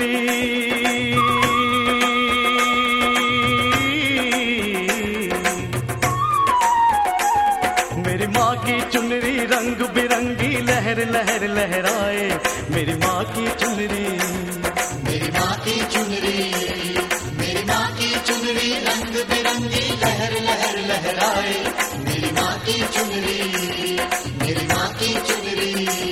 मेरी माँ की चुनरी रंग बिरंगी लहर लहर लहराए, मेरी माँ की चुनरी, मेरी माँ की चुनरी, मेरी माँ की चुनरी रंग बिरंगी लहर लहर लहराए, मेरी माँ की चुनरी, मेरी माँ की चुनरी।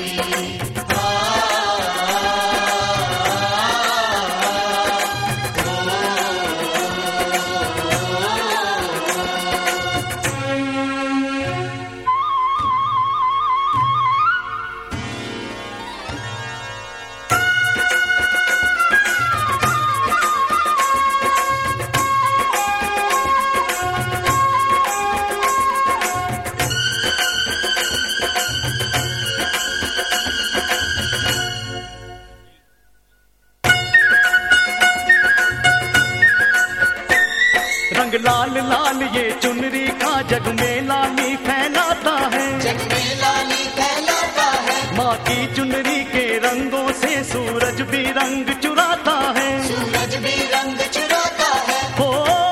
रंग लाल लाल ये चुनरी का जग में लाली फैलाता है, जग में लाली फैलाता है, माँ की चुनरी के रंगों से सूरज भी रंग चुराता है, सूरज भी रंग चुराता है। हो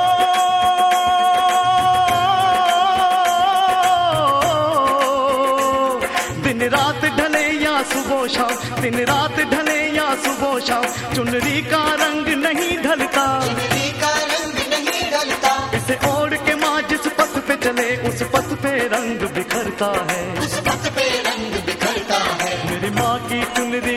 दिन रात ढले या सुबह शाम, दिन रात ढले या सुबह शाम, चुनरी का रंग नहीं ढलता, चुनरी का रंग नहीं ढलता, इसे ओढ़ के माँ जिस पथ पे चले उस पथ पे रंग बिखरता है, उस पथ पे रंग बिखरता है। मेरी माँ की चुनरी,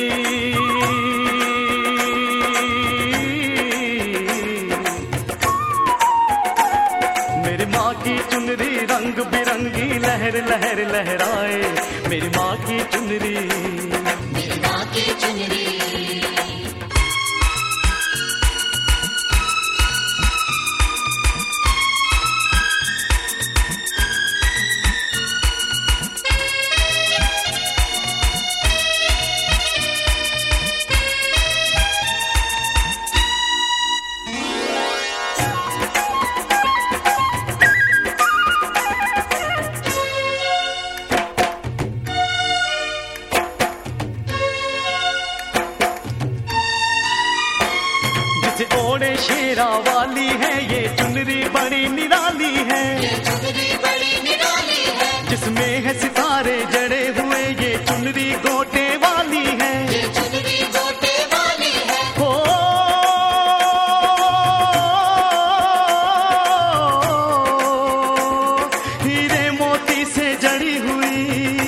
मेरी माँ की चुनरी रंग बिरंगी लहर लहर लहराए, मेरी माँ की चुनरी, मेरी माँ की चुनरी। ओढ़े शेरा वाली है ये चुनरी बड़ी निराली है, ये चुनरी बड़ी निराली है, जिसमें है सितारे जड़े हुए ये चुनरी गोटे वाली है, ये चुनरी गोटे वाली है। हो हीरे मोती से जड़ी हुई,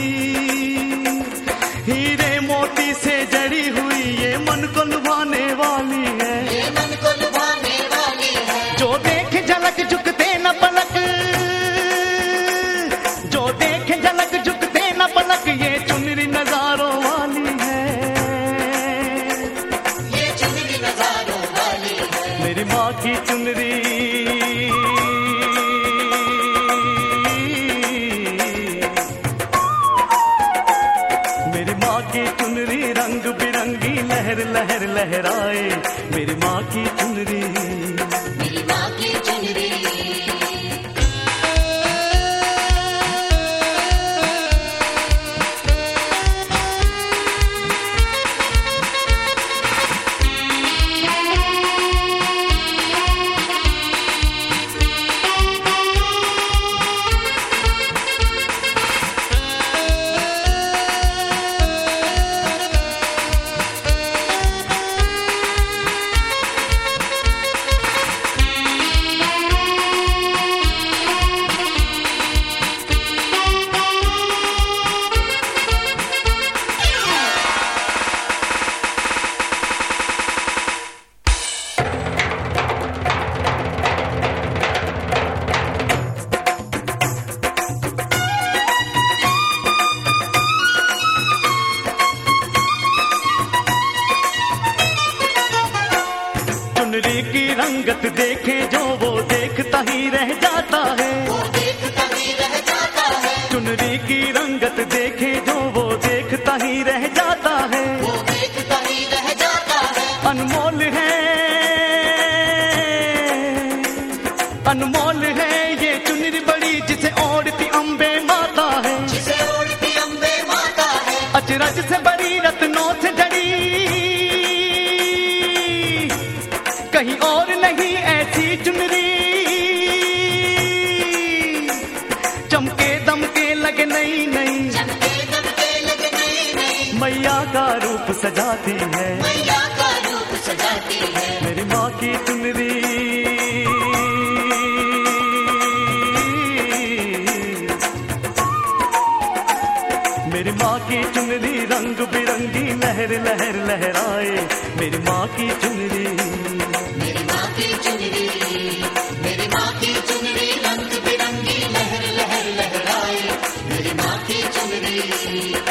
हीरे मोती से जड़ी हुई ये मन को लुभाने वाली है, ये मन को लुभाने वाली है, जो देखे झलक झुकते न पलक, जो देखे झलक झुकते न पलक ये चुनरी नजारों वाली है, ये चुनरी नजारों वाली है। मेरी माँ की चुनरी, मेरी माँ की चुनरी रंग बिरंगी लहर लहर लहराए, मेरी माँ की चुनरी, मेरी माँ की चुनरी। चुनरी की रंगत देखे जो वो देखता ही रह जाता है, वो देखता ही रह जाता है, चुनरी की रंगत देखे जो वो देखता ही रह जाता है, वो देखता ही रह जाता है। अनमोल है, अनमोल है ये चुनरी बड़ी जिसे ओढ़ती अम्बे माता है, जिसे ओढ़ती अम्बे माता है, अचरज से बड़ी रत्नों से जड़ी, कहीं और नहीं ऐसी चुनरी, चमके दमके लगे नई नई, मैया का रूप सजाती है, मैया का रूप सजाती है। मेरी माँ की चुनरी। मेरी माँ की चुनरी रंग बिरंगी लहर लहर लहराए, मेरी माँ की चुनरी। मेरी माँ की चुनरी, मेरी माँ की चुनरी रंग बिरंगी लहर लहर लहराए, मेरी माँ की चुनरी।